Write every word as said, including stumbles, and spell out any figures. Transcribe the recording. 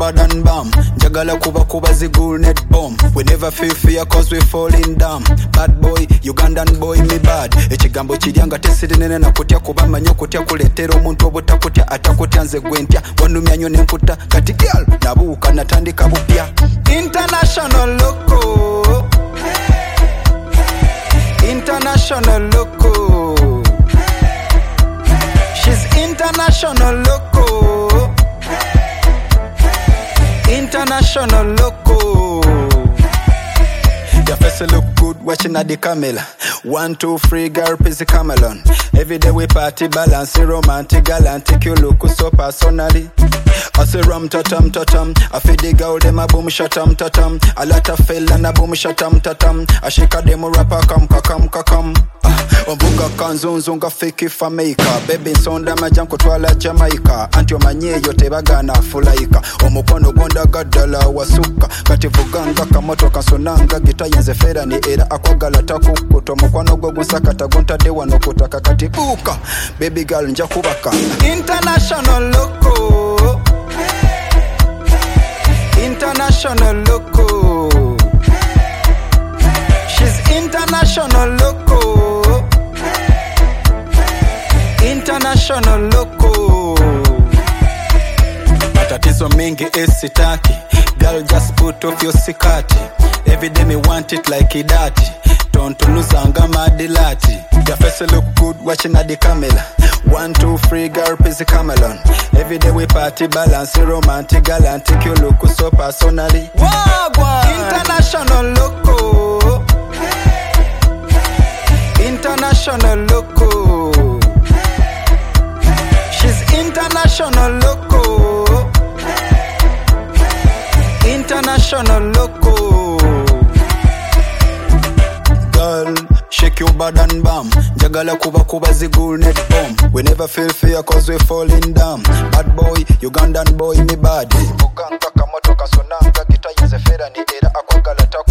bad and bam. Jagala kuba kuba zigul net bomb. We never feel fear cause we falling down. Bad boy, Ugandan boy me bad. Echigambo chidyanga tesiri nene na kutia kuba manyo kutia kuletero muntu obuta kutia atakutia nze gwentia. Wanumya nyo nemputa kati girl nabuuka natandika bupya. International loco. International loco. She's international loco. International loco. Your face look good watching at the camera. One, two, three, girl, please come along. Every day we party, balance, romantic, galantic. You look so personally. I say rum tatam tatam. I feed the girl them a boom shatam tatam. A lot of fella na boom shatam tatam. I shake a demo rapper come kakam kakam. Ombuga kanzunzunga fiki fameka. Baby sonda majam kutwala Jamaica. Antio manye yote bagana fulaika. Omukono gonda gadala wasuka. Kati vuganga kamoto kansonanga. Gita yenze fera ni era akwagala takukuto. Omukono go gunsakata gunta dewa no kutaka kati buka. Baby girl nja kubaka. International loco. International loco. She's international loco. International loco. Matatizo mingi esitaki. Girl just put off your sikati. Every day me want it like idati. Tonto nuzanga madilati. Your face look good watching at the camera. One, two, three, girl, please come along. Every day we party, balance, romantic, galantic. You look so personally. Wagwan. International loco. International loco. She's international loco. International loco. Girl, shake your bad and bam. Jagala kuba kuba zigul net bomb. We never feel fear cause we falling down. Bad boy, Ugandan boy me bad. Buganga kamoto kasonanga. Gita yenze fera ni era akwagala taku.